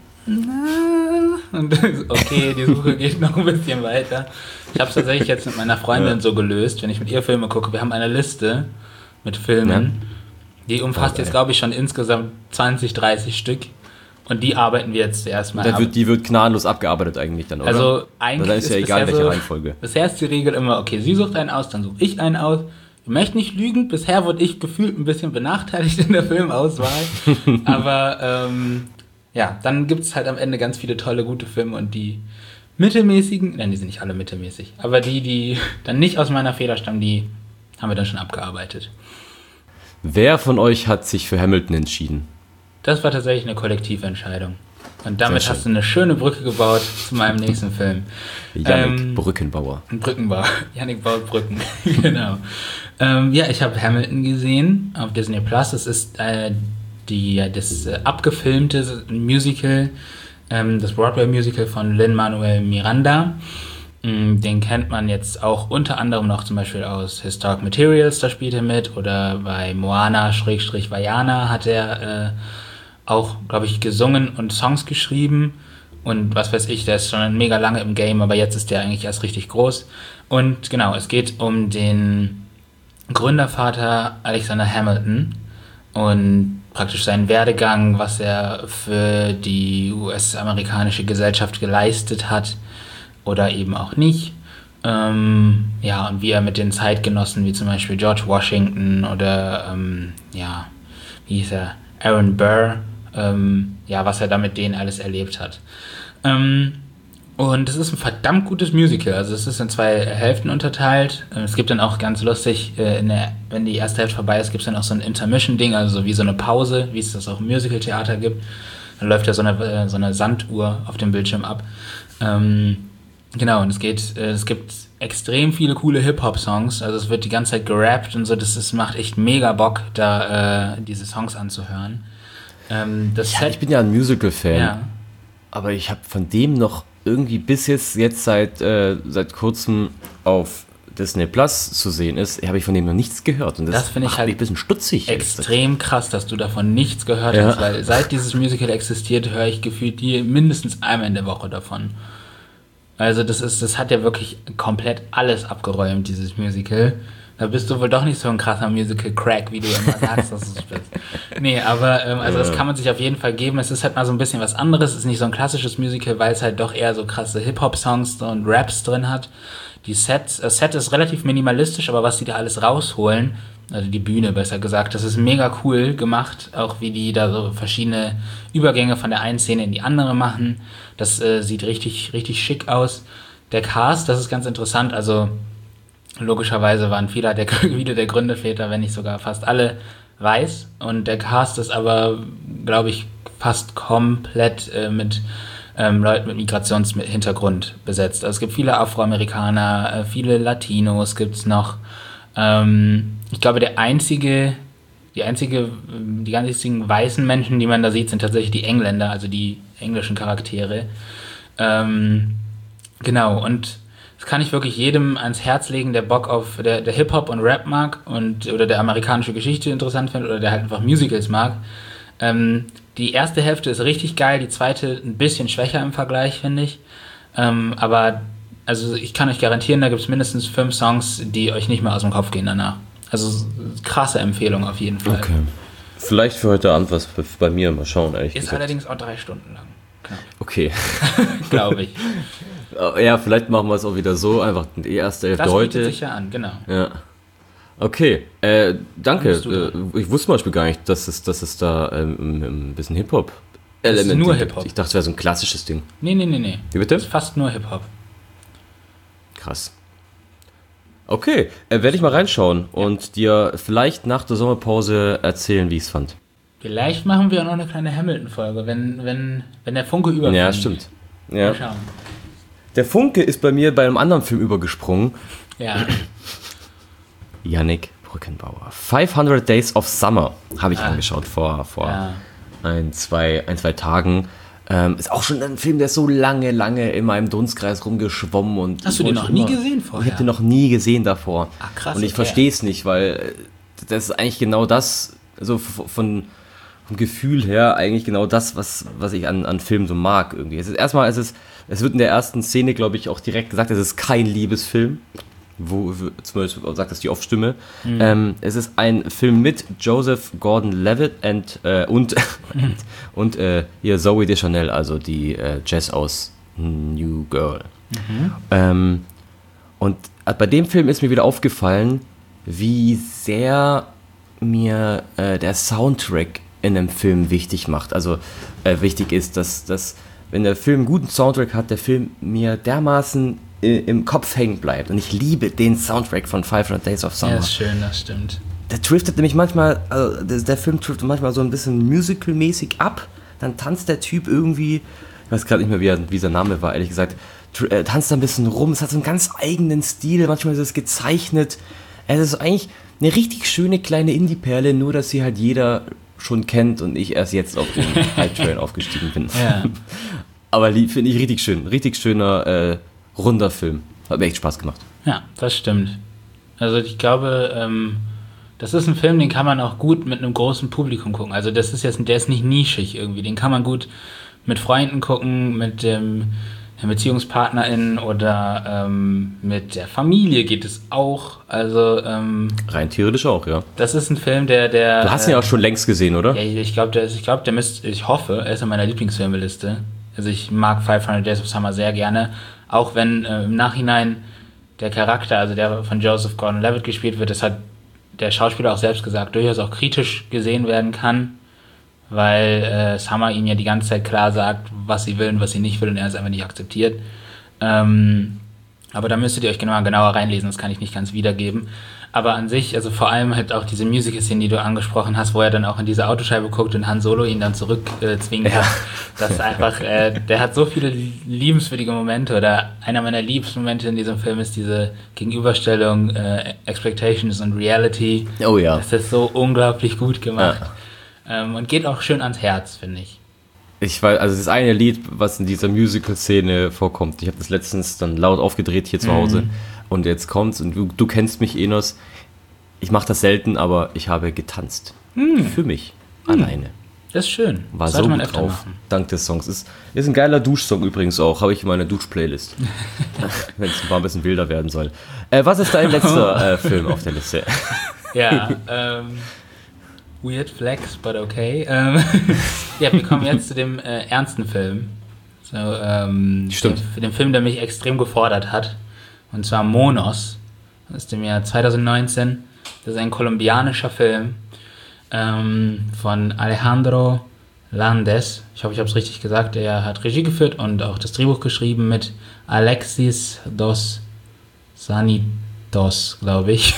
und okay, die Suche geht noch ein bisschen weiter. Ich habe es tatsächlich jetzt mit meiner Freundin so gelöst, wenn ich mit ihr Filme gucke. Wir haben eine Liste mit Filmen, die umfasst jetzt, glaube ich, schon insgesamt 20, 30 Stück. Und die arbeiten wir jetzt erstmal ab. Die wird gnadenlos abgearbeitet eigentlich dann, oder? Also eigentlich ist ja egal, welche Reihenfolge. Bisher ist die Regel immer, okay, sie sucht einen aus, dann suche ich einen aus. Ich möchte nicht lügen, bisher wurde ich gefühlt ein bisschen benachteiligt in der Filmauswahl. Aber dann gibt es halt am Ende ganz viele tolle, gute Filme und die mittelmäßigen, nein, die sind nicht alle mittelmäßig, aber die dann nicht aus meiner Feder stammen, die haben wir dann schon abgearbeitet. Wer von euch hat sich für Hamilton entschieden? Das war tatsächlich eine Kollektiventscheidung. Und damit hast du eine schöne Brücke gebaut zu meinem nächsten Film. Yannick Brückenbauer. Brückenbauer. Yannick baut Brücken. Genau. Ich habe Hamilton gesehen auf Disney Plus. Das ist das abgefilmte Musical, das Broadway-Musical von Lin-Manuel Miranda. Den kennt man jetzt auch unter anderem noch zum Beispiel aus Historic Materials, da spielt er mit. Oder bei Moana/Vaiana hat er auch, glaube ich, gesungen und Songs geschrieben und was weiß ich, der ist schon mega lange im Game, aber jetzt ist der eigentlich erst richtig groß. Und genau, es geht um den Gründervater Alexander Hamilton und praktisch seinen Werdegang, was er für die US-amerikanische Gesellschaft geleistet hat oder eben auch nicht. Und wie er mit den Zeitgenossen, wie zum Beispiel George Washington oder, wie hieß er, Aaron Burr, was er da mit denen alles erlebt hat. Und es ist ein verdammt gutes Musical. Also es ist in 2 Hälften unterteilt. Es gibt dann auch ganz lustig, wenn die erste Hälfte vorbei ist, gibt es dann auch so ein Intermission-Ding, also so wie so eine Pause, wie es das auch im Musical-Theater gibt. Dann läuft ja so eine Sanduhr auf dem Bildschirm ab. Und es gibt extrem viele coole Hip-Hop-Songs. Also es wird die ganze Zeit gerappt und so. Das macht echt mega Bock, da diese Songs anzuhören. Ich bin ja ein Musical-Fan, aber ich habe von dem noch irgendwie bis jetzt seit kurzem auf Disney Plus zu sehen ist, habe ich von dem noch nichts gehört. Und das finde ich halt ein bisschen stutzig. Extrem krass, dass du davon nichts gehört hast, weil seit dieses Musical existiert, höre ich gefühlt mindestens einmal in der Woche davon. Also das hat ja wirklich komplett alles abgeräumt, dieses Musical. Da bist du wohl doch nicht so ein krasser Musical-Crack, wie du immer sagst, dass du bist. Nee, aber das kann man sich auf jeden Fall geben. Es ist halt mal so ein bisschen was anderes. Es ist nicht so ein klassisches Musical, weil es halt doch eher so krasse Hip-Hop-Songs und Raps drin hat. Das Set ist relativ minimalistisch, aber was die da alles rausholen, also die Bühne besser gesagt, das ist mega cool gemacht. Auch wie die da so verschiedene Übergänge von der einen Szene in die andere machen. Das sieht richtig, richtig schick aus. Der Cast, das ist ganz interessant, also logischerweise waren viele der Gründerväter, wenn nicht sogar fast alle, weiß. Und der Cast ist aber, glaube ich, fast komplett mit Leuten mit Migrationshintergrund besetzt. Also es gibt viele Afroamerikaner, viele Latinos gibt es noch. Ich glaube, die einzigen weißen Menschen, die man da sieht, sind tatsächlich die Engländer, also die englischen Charaktere. Genau, und das kann ich wirklich jedem ans Herz legen, der Bock auf der Hip-Hop und Rap mag oder der amerikanische Geschichte interessant findet oder der halt einfach Musicals mag. Die erste Hälfte ist richtig geil, die zweite ein bisschen schwächer im Vergleich, finde ich. Aber also ich kann euch garantieren, da gibt es mindestens 5 Songs, die euch nicht mehr aus dem Kopf gehen danach. Also krasse Empfehlung auf jeden Fall. Okay. Vielleicht für heute Abend was bei mir, mal schauen, ehrlich gesagt. Ist allerdings auch 3 Stunden lang. Knapp. Okay. Glaube ich. Ja, vielleicht machen wir es auch wieder so, einfach die erste Hälfte Das heute. bietet sich ja an, genau. Ja. Okay, danke. Bist du dran? Ich wusste zum Beispiel gar nicht, dass es da ein bisschen Hip-Hop Das ist Element nur gibt. Hip-Hop. Ich dachte, es wäre so ein klassisches Ding. Nee. Wie bitte? Das ist fast nur Hip-Hop. Krass. Okay, werde ich mal reinschauen und dir vielleicht nach der Sommerpause erzählen, wie ich es fand. Vielleicht machen wir auch noch eine kleine Hamilton-Folge, wenn der Funke überfällt. Ja, stimmt. Ja. Mal schauen. Der Funke ist bei mir bei einem anderen Film übergesprungen. Ja. Yannick Brückenbauer. 500 Days of Summer habe ich angeschaut vor Ja. ein, zwei Tagen. Ist auch schon ein Film, der ist so lange in meinem Dunstkreis rumgeschwommen. Und Hast du den noch nie gesehen vorher? Ich habe den noch nie gesehen davor. Ah, krass, und ich okay. verstehe es nicht, weil das ist eigentlich genau das, so vom Gefühl her, eigentlich genau das, was ich an Filmen so mag irgendwie. Es wird in der ersten Szene, glaube ich, auch direkt gesagt, es ist kein Liebesfilm. Wo zum Beispiel sagt das die Off-Stimme. Es ist ein Film mit Joseph Gordon-Levitt und hier Zooey Deschanel, also die Jess aus New Girl. Und bei dem Film ist mir wieder aufgefallen, wie sehr mir der Soundtrack in einem Film wichtig macht. Also wichtig ist, dass wenn der Film einen guten Soundtrack hat, der Film mir dermaßen im Kopf hängen bleibt. Und ich liebe den Soundtrack von 500 Days of Summer. Ja, ist schön, das stimmt. Der driftet nämlich manchmal, also der Film driftet manchmal so ein bisschen musical-mäßig ab. Dann tanzt der Typ irgendwie, ich weiß gerade nicht mehr, wie sein Name war, ehrlich gesagt, tanzt da ein bisschen rum. Es hat so einen ganz eigenen Stil, manchmal ist es gezeichnet. Es ist eigentlich eine richtig schöne kleine Indie-Perle, nur dass sie halt jeder schon kennt und ich erst jetzt auf den Hype-Train aufgestiegen bin. Ja. Aber finde ich richtig schöner, runder Film. Hat mir echt Spaß gemacht. Ja, das stimmt. Also ich glaube, das ist ein Film, den kann man auch gut mit einem großen Publikum gucken. Also der ist nicht nischig irgendwie. Den kann man gut mit Freunden gucken, mit dem BeziehungspartnerInnen oder mit der Familie geht es auch. Also Rein theoretisch auch, ja. das ist ein Film, der Du hast ihn ja auch schon längst gesehen, oder? ja, ich hoffe, er ist in meiner Lieblingsfilmeliste. Also ich mag 500 Days of Summer sehr gerne, auch wenn im Nachhinein der Charakter, also der von Joseph Gordon-Levitt gespielt wird, das hat der Schauspieler auch selbst gesagt, durchaus auch kritisch gesehen werden kann, weil Summer ihm ja die ganze Zeit klar sagt, was sie will und was sie nicht will und er es einfach nicht akzeptiert. Aber da müsstet ihr euch genauer reinlesen, das kann ich nicht ganz wiedergeben. Aber an sich, also vor allem halt auch diese Musical-Szene, die du angesprochen hast, wo er dann auch in diese Autoscheibe guckt und Han Solo ihn dann zurückzwingt. Ja. Das ist einfach, der hat so viele liebenswürdige Momente, oder einer meiner liebsten Momente in diesem Film ist diese Gegenüberstellung Expectations und Reality. Oh ja. Das ist so unglaublich gut gemacht. Ja. Und geht auch schön ans Herz, finde ich. Ich weiß, also das eine Lied, was in dieser Musical-Szene vorkommt, ich habe das letztens dann laut aufgedreht hier zu Hause und jetzt kommt's und du kennst mich, Enos, ich mache das selten, aber ich habe getanzt. Für mich, alleine. Das ist schön. War Sollte so man gut öfter drauf, machen. dank des Songs. Ist ein geiler Duschsong übrigens auch, habe ich in meiner Dusch-Playlist, wenn es ein bisschen wilder werden soll. Was ist dein letzter Film auf der Liste? Ja, Weird Flex, but okay. Ja, wir kommen jetzt zu dem ernsten Film. So, Stimmt. Für den Film, der mich extrem gefordert hat. Und zwar Monos. Das ist im Jahr 2019. Das ist ein kolumbianischer Film von Alejandro Landes. Ich hoffe, ich habe es richtig gesagt. Er hat Regie geführt und auch das Drehbuch geschrieben mit Alexis dos Sanitos, glaube ich.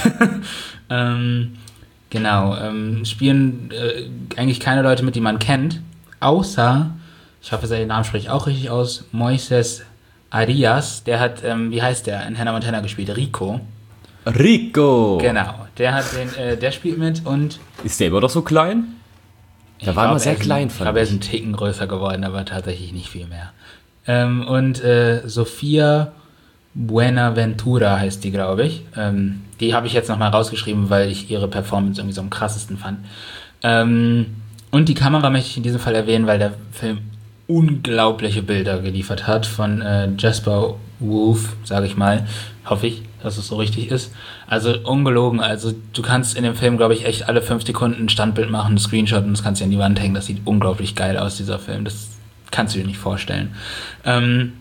Genau, spielen eigentlich keine Leute mit, die man kennt, außer, ich hoffe, seinen Namen spreche ich auch richtig aus, Moises Arias, der hat, wie heißt der, in Hannah Montana gespielt, Rico. Rico! Genau, der spielt mit und... Ist der immer noch so klein? Der war immer sehr klein, Ich glaube, er ist ein Ticken größer geworden, aber tatsächlich nicht viel mehr. Und Sofia Buenaventura heißt die, glaube ich. Die habe ich jetzt nochmal rausgeschrieben, weil ich ihre Performance irgendwie so am krassesten fand. Und die Kamera möchte ich in diesem Fall erwähnen, weil der Film unglaubliche Bilder geliefert hat von Jasper Wolf, sage ich mal. Hoffe ich, dass es so richtig ist. Also ungelogen, also du kannst in dem Film, glaube ich, echt alle 5 Sekunden ein Standbild machen, ein Screenshot und das kannst du an die Wand hängen. Das sieht unglaublich geil aus, dieser Film. Das kannst du dir nicht vorstellen.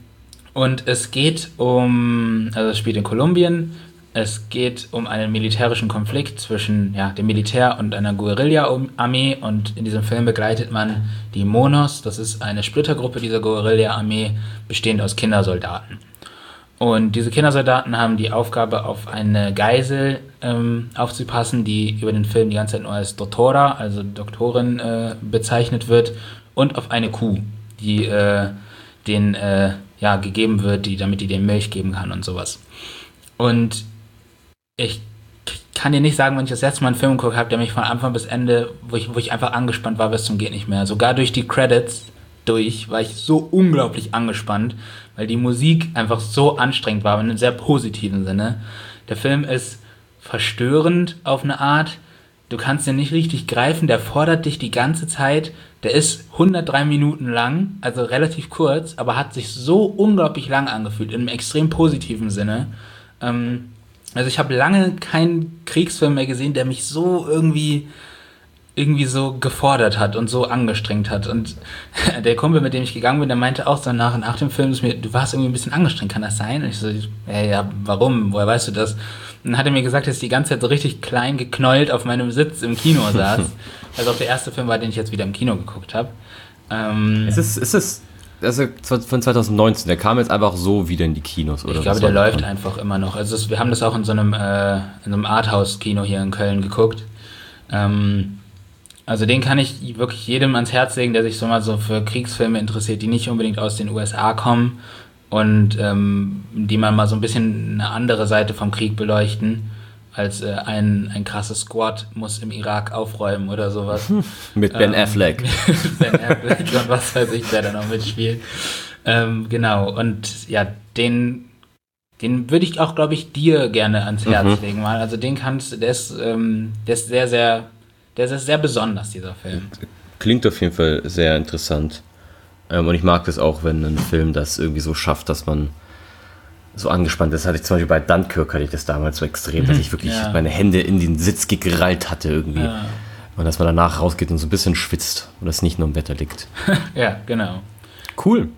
Und es geht also es spielt in Kolumbien, es geht um einen militärischen Konflikt zwischen dem Militär und einer Guerilla-Armee und in diesem Film begleitet man die Monos, das ist eine Splittergruppe dieser Guerilla-Armee, bestehend aus Kindersoldaten. Und diese Kindersoldaten haben die Aufgabe, auf eine Geisel aufzupassen, die über den Film die ganze Zeit nur als Doktora, also Doktorin, bezeichnet wird, und auf eine Kuh, die denen gegeben wird, damit die denen Milch geben kann und sowas. Und ich kann dir nicht sagen, wenn ich das letzte Mal einen Film geguckt habe, der mich von Anfang bis Ende, wo ich einfach angespannt war, bis zum geht nicht mehr. Sogar durch die Credits war ich so unglaublich angespannt, weil die Musik einfach so anstrengend war, in einem sehr positiven Sinne. Der Film ist verstörend auf eine Art. Du kannst den nicht richtig greifen, der fordert dich die ganze Zeit. Der ist 103 Minuten lang, also relativ kurz, aber hat sich so unglaublich lang angefühlt, in einem extrem positiven Sinne. Also ich habe lange keinen Kriegsfilm mehr gesehen, der mich so irgendwie so gefordert hat und so angestrengt hat. Und der Kumpel, mit dem ich gegangen bin, der meinte auch so nach dem Film, du warst irgendwie ein bisschen angestrengt, kann das sein? Und ich so, ja, warum? Woher weißt du das? Und dann hat er mir gesagt, dass ich die ganze Zeit so richtig klein geknäult auf meinem Sitz im Kino saß. Also auch der erste Film war, den ich jetzt wieder im Kino geguckt habe. Also von 2019, der kam jetzt einfach so wieder in die Kinos, oder? Ich glaube, der läuft einfach immer noch. Also wir haben das auch in so einem Arthouse-Kino hier in Köln geguckt. Also den kann ich wirklich jedem ans Herz legen, der sich so mal so für Kriegsfilme interessiert, die nicht unbedingt aus den USA kommen und die man mal so ein bisschen eine andere Seite vom Krieg beleuchten, als ein krasses Squad muss im Irak aufräumen oder sowas. Mit Ben Affleck. Ben Affleck und was weiß ich, der da noch mitspielt. Genau, und ja, den würde ich auch, glaube ich, dir gerne ans Herz legen mal. Also der ist sehr, sehr, der ist sehr besonders, dieser Film. Klingt auf jeden Fall sehr interessant. Und ich mag das auch, wenn ein Film das irgendwie so schafft, dass man so angespannt ist. Hatte ich zum Beispiel bei Dunkirk hatte ich das damals so extrem, dass ich wirklich meine Hände in den Sitz gekrallt hatte irgendwie. Ja. Und dass man danach rausgeht und so ein bisschen schwitzt und das nicht nur im Wetter liegt. Ja, genau. Cool.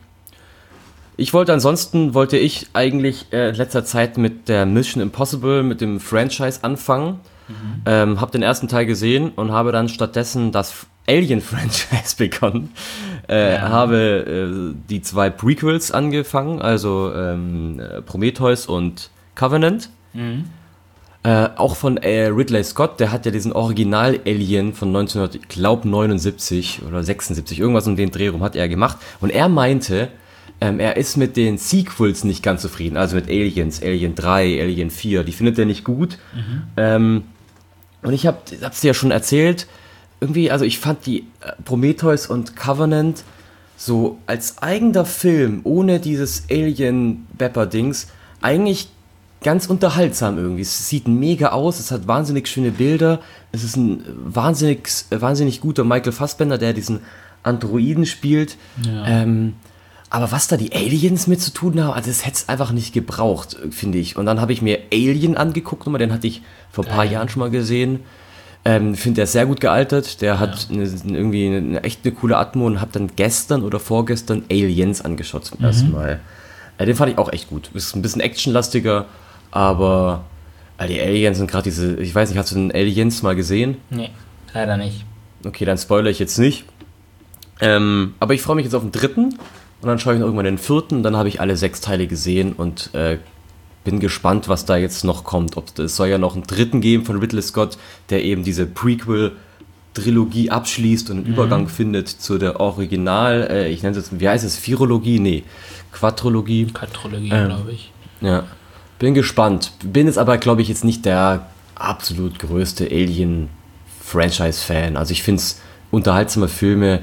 Wollte ich eigentlich in letzter Zeit mit der Mission Impossible, mit dem Franchise anfangen. Habe den ersten Teil gesehen und habe dann stattdessen das Alien-Franchise begonnen. Habe die 2 Prequels angefangen, also Prometheus und Covenant. Auch von Ridley Scott, der hat ja diesen Original-Alien von 1979 oder 76, irgendwas um den Dreh rum hat er gemacht. Und er meinte, er ist mit den Sequels nicht ganz zufrieden, also mit Aliens, Alien 3, Alien 4, die findet er nicht gut. Und ich hab's dir ja schon erzählt, irgendwie, also ich fand die Prometheus und Covenant so als eigener Film, ohne dieses Alien-Bepper-Dings, eigentlich ganz unterhaltsam irgendwie. Es sieht mega aus, es hat wahnsinnig schöne Bilder, es ist ein wahnsinnig guter Michael Fassbender, der diesen Androiden spielt. Ja. Aber was da die Aliens mit zu tun haben, also das hätte es einfach nicht gebraucht, finde ich. Und dann habe ich mir Alien angeguckt, den hatte ich vor ein paar Jahren schon mal gesehen. Finde, der ist sehr gut gealtert, der hat irgendwie echt eine coole Atmo und habe dann gestern oder vorgestern Aliens angeschaut zum ersten Mal. Den fand ich auch echt gut. Ist ein bisschen actionlastiger, aber die Aliens sind gerade ich weiß nicht, hast du den Aliens mal gesehen? Nee, leider nicht. Okay, dann spoilere ich jetzt nicht. Aber ich freue mich jetzt auf den 3. und dann schaue ich noch irgendwann den 4. und dann habe ich alle 6 Teile gesehen und bin gespannt, was da jetzt noch kommt. Es soll ja noch einen 3. geben von Ridley Scott, der eben diese Prequel-Trilogie abschließt und einen Übergang findet zu der Original, ich nenne es jetzt, wie heißt es, Virologie? Nee, Quadrologie. Quadrologie, glaube ich. Ja, bin gespannt. Bin jetzt aber, glaube ich, jetzt nicht der absolut größte Alien-Franchise-Fan. Also ich finde es unterhaltsame Filme,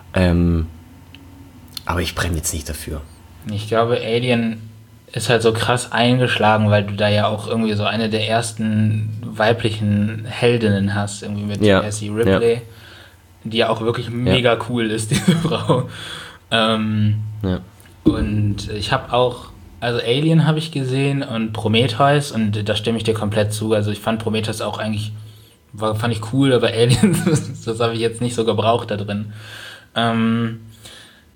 aber ich brenne jetzt nicht dafür. Ich glaube, Alien ist halt so krass eingeschlagen, weil du da ja auch irgendwie so eine der ersten weiblichen Heldinnen hast, irgendwie mit Essie Ripley, die ja auch wirklich mega cool ist, diese Frau. Und ich habe auch, also Alien habe ich gesehen und Prometheus und da stimme ich dir komplett zu. Also ich fand Prometheus auch eigentlich, fand ich cool, aber Aliens, das habe ich jetzt nicht so gebraucht da drin.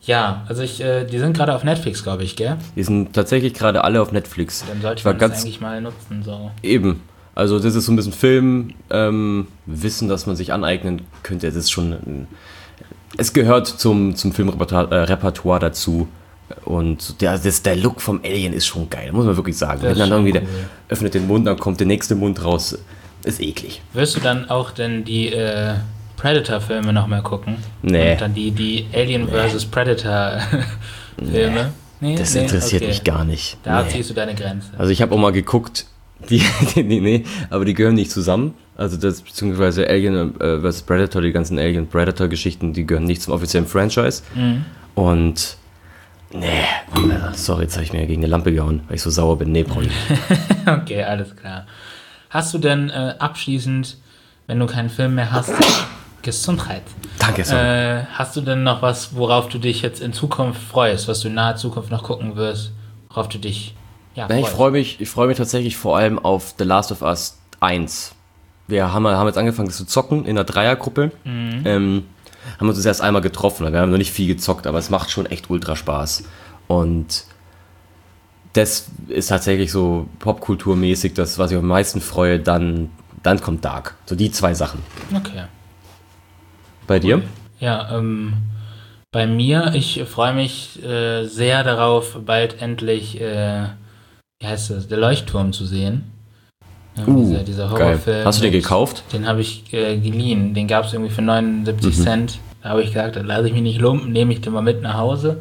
Ja, also die sind gerade auf Netflix, glaube ich, gell? Die sind tatsächlich gerade alle auf Netflix. Dann sollte Ich war man das ganz eigentlich mal nutzen, so. eben. Also das ist so ein bisschen Film, Wissen, das man sich aneignen könnte. Es ist schon, es gehört zum Filmrepertoire dazu. Und der Look vom Alien ist schon geil, muss man wirklich sagen. Wenn dann irgendwie der öffnet den Mund, dann kommt der nächste Mund raus. Ist eklig. Wirst du dann auch denn die Predator-Filme nochmal gucken? Nee. Und dann die Alien vs. Predator-Filme? Nee, das interessiert mich gar nicht. Da ziehst du deine Grenze. Also ich habe auch mal geguckt, nee, aber die gehören nicht zusammen. Also das, beziehungsweise Alien vs. Predator, die ganzen Alien-Predator-Geschichten, die gehören nicht zum offiziellen Franchise. Und nee, sorry, jetzt habe ich mir gegen eine Lampe gehauen, weil ich so sauer bin. Nee, brauche ich nicht. Okay, alles klar. Hast du denn abschließend, wenn du keinen Film mehr hast, Gesundheit. Danke, Sonne. Hast du denn noch was, worauf du dich jetzt in Zukunft freust, was du in naher Zukunft noch gucken wirst, worauf du dich freust? Ich freue mich tatsächlich vor allem auf The Last of Us 1. Wir haben jetzt angefangen zu zocken in einer Dreiergruppe. Haben uns das erst einmal getroffen. Wir haben noch nicht viel gezockt, aber es macht schon echt ultra Spaß. Und das ist tatsächlich so popkulturmäßig das, was ich am meisten freue. Dann kommt Dark. So die zwei Sachen. Okay. Bei dir? Ja, bei mir, ich freue mich sehr darauf, bald endlich, wie heißt das, der Leuchtturm zu sehen. Dieser Horrorfilm. Geil. Hast du den gekauft? Den habe ich geliehen. Den gab es irgendwie für 79 Cent. Da habe ich gesagt, da lasse ich mich nicht lumpen, nehme ich den mal mit nach Hause.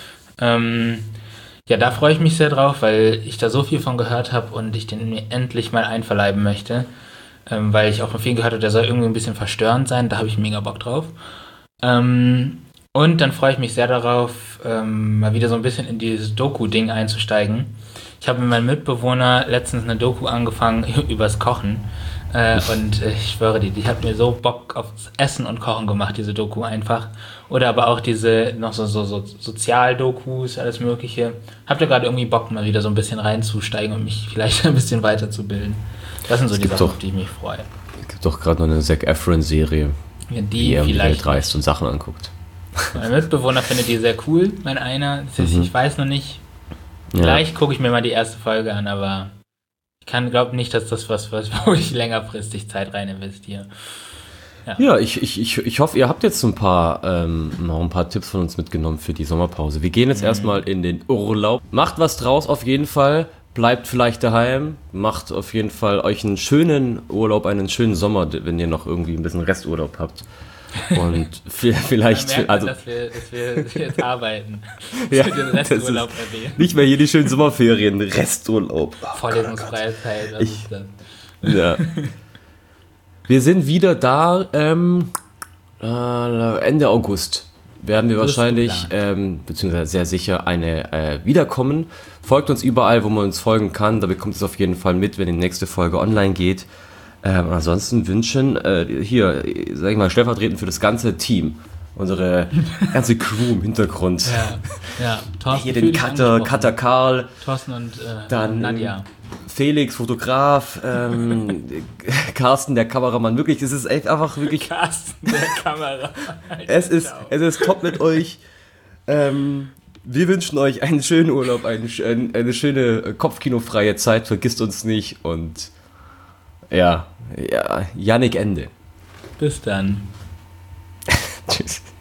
Ja, da freue ich mich sehr drauf, weil ich da so viel von gehört habe und ich den mir endlich mal einverleiben möchte. Weil ich auch von vielen gehört habe, der soll irgendwie ein bisschen verstörend sein. Da habe ich mega Bock drauf. Und dann freue ich mich sehr darauf, mal wieder so ein bisschen in dieses Doku-Ding einzusteigen. Ich habe mit meinem Mitbewohner letztens eine Doku angefangen übers Kochen. Und ich schwöre dir, die hat mir so Bock aufs Essen und Kochen gemacht, diese Doku einfach. Oder aber auch diese noch so Sozialdokus, alles Mögliche. Habt ihr gerade irgendwie Bock, mal wieder so ein bisschen reinzusteigen und mich vielleicht ein bisschen weiterzubilden? Das sind so die Sachen, auf die ich mich freue. Es gibt doch gerade noch eine Zac Efron-Serie, die er um die vielleicht Welt reist und Sachen anguckt. Mein Mitbewohner findet die sehr cool, mein einer. Ich weiß noch nicht. Vielleicht gucke ich mir mal die erste Folge an, aber ich glaube nicht, dass das was wo ich längerfristig Zeit rein investiere. Ja, ich hoffe, ihr habt jetzt noch ein paar Tipps von uns mitgenommen für die Sommerpause. Wir gehen jetzt erstmal in den Urlaub. Macht was draus auf jeden Fall. Bleibt vielleicht daheim. Macht auf jeden Fall euch einen schönen Urlaub, einen schönen Sommer, wenn ihr noch irgendwie ein bisschen Resturlaub habt. Und vielleicht... Man merkt, dass wir jetzt arbeiten. Ja, den Resturlaub erwähnen. Nicht mehr hier die schönen Sommerferien, Resturlaub. Vorlesungsfreie Zeit, was ist das? Ja. Wir sind wieder da Ende August. Werden wir wahrscheinlich, beziehungsweise sehr sicher, wiederkommen. Folgt uns überall, wo man uns folgen kann. Da bekommt es auf jeden Fall mit, wenn die nächste Folge online geht. Ansonsten wünschen hier, sag ich mal, stellvertretend für das ganze Team, unsere ganze Crew im Hintergrund. Ja. Thorsten, hier den Cutter Karl. Thorsten und dann Nadja. Felix, Fotograf, Carsten, der Kameramann. Wirklich, es ist echt einfach wirklich... Carsten, der Kameramann. Es ist top mit euch. Wir wünschen euch einen schönen Urlaub, eine schöne kopfkinofreie Zeit. Vergisst uns nicht und ja, Yannick Ende. Bis dann. Tschüss.